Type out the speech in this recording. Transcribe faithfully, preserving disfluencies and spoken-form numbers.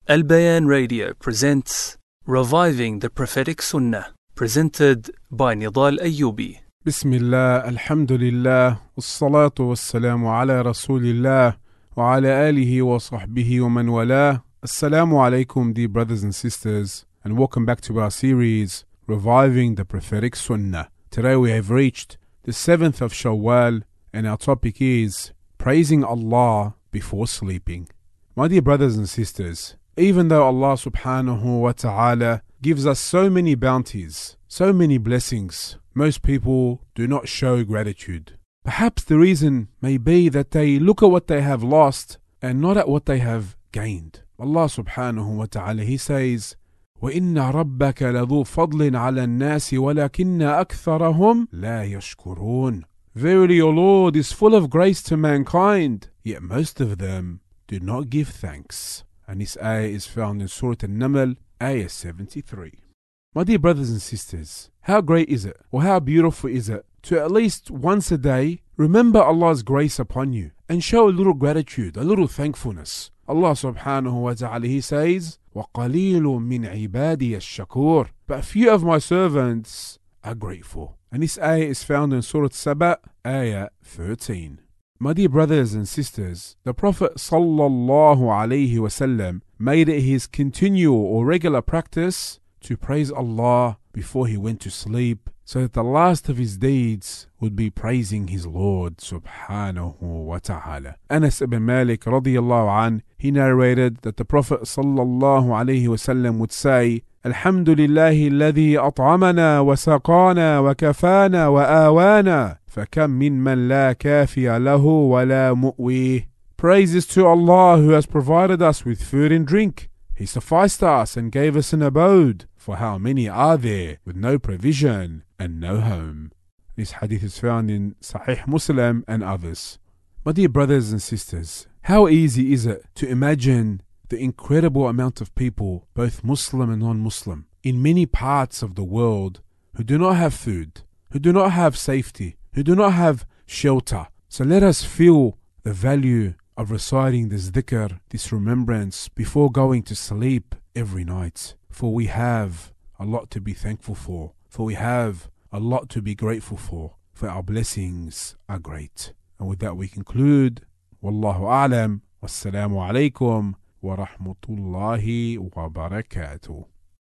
Al Bayan Radio presents Reviving the Prophetic Sunnah, presented by Nidal Ayyubi. Bismillah, alhamdulillah, wassalatu wassalamu ala rasulillah, wa ala alihi wa sahbihi wa man wala. Assalamu alaikum, dear brothers and sisters, and welcome back to our series, Reviving the Prophetic Sunnah. Today we have reached the seventh of Shawwal, and our topic is praising Allah before sleeping. My dear brothers and sisters, even though Allah subhanahu wa ta'ala gives us so many bounties, so many blessings, most people do not show gratitude. Perhaps the reason may be that they look at what they have lost and not at what they have gained. Allah subhanahu wa ta'ala, He says, وَإِنَّ رَبَّكَ لَذُو فَضْلٍ عَلَى النَّاسِ وَلَكِنَّ أَكْثَرَهُمْ لَا يَشْكُرُونَ. Verily your Lord is full of grace to mankind, yet most of them do not give thanks. And this ayah is found in Surah An-Naml, ayah seventy-three. My dear brothers and sisters, how great is it, or how beautiful is it, to at least once a day remember Allah's grace upon you and show a little gratitude, a little thankfulness. Allah subhanahu wa ta'ala, He says, وَقَلِيلٌ مِّنْ عِبَادِيَ الشَّكُورِ. But few of my servants are grateful. And this ayah is found in Surah Saba, ayah thirteen. My dear brothers and sisters, the Prophet sallallahu alaihi wasallam made it his continual or regular practice to praise Allah before he went to sleep, so that the last of his deeds would be praising his Lord subhanahu wa ta'ala. Anas ibn Malik radiyallahu an, he narrated that the Prophet sallallahu alaihi wasallam would say, Alhamdulillahi alladhi at'amana wa saqana wa kafana wa awana, fakam min man la kafiya lahu wa la mu'wih. Praise is to Allah who has provided us with food and drink. He sufficed us and gave us an abode. For how many are there with no provision and no home? This hadith is found in Sahih Muslim and others. My dear brothers and sisters, how easy is it to imagine the incredible amount of people, both Muslim and non-Muslim, in many parts of the world who do not have food, who do not have safety, who do not have shelter. So let us feel the value of reciting this dhikr, this remembrance, before going to sleep every night. For we have a lot to be thankful for. For we have a lot to be grateful for. For our blessings are great. And with that we conclude. Wallahu a'lam. Wassalamu alaikum wa rahmatullahi wa barakatuh.